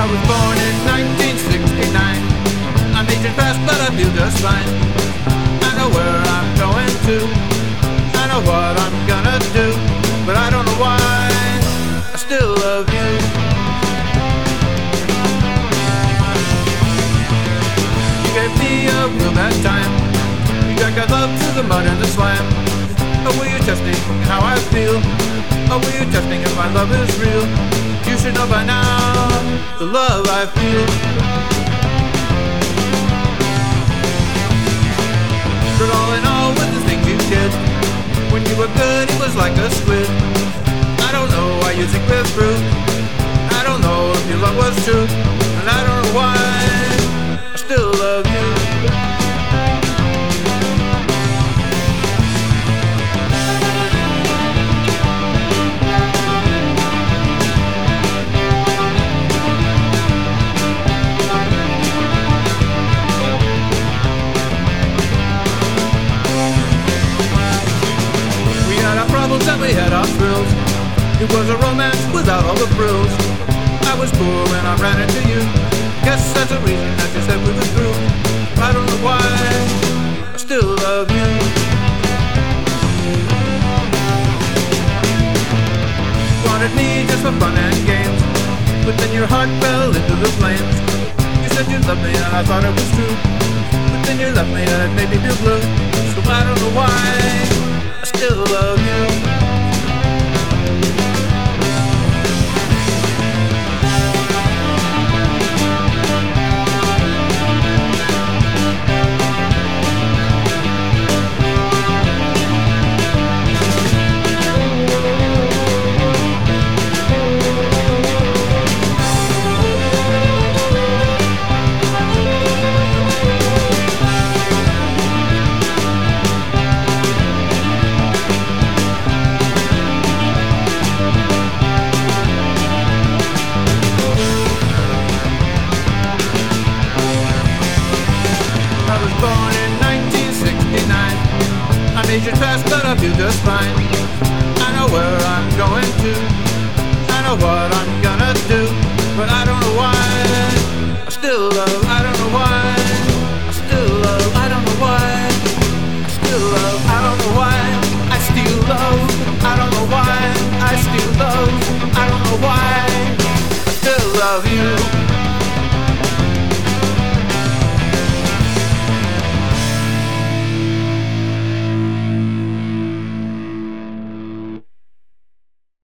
was born in 1969. I'm aging fast, but I feel just fine. I know where I'm going to, I know what I'm gonna do, but I don't know why I still love you. You gave me a real bad time. You dragged our love through the mud and the slime. Oh, were you testing how I feel? Oh, were you testing if my love is real? You should know by now the love I feel. But all in all, with the things you did, when you were good, it was like a squid. I don't know why you think we're through. I don't know if your love was true, and I don't know why I still love you. And we had our thrills. It was a romance without all the frills. I was poor when I ran into you. Guess that's the reason that you said we were through. I don't know why I still love you. Wanted me just for fun and games, but then your heart fell into the flames. You said you loved me and I thought it was true, but then you left me and it made me feel blue. So I don't know why I still love you. Born in 1969. I'm aging fast, but I feel just fine. I know where I'm going to, I know what I'm gonna do, but I don't know why I still love. I don't know why I still love. I don't know why I still love. I don't know why I still love. I don't know why I still love. I don't know why I still love you.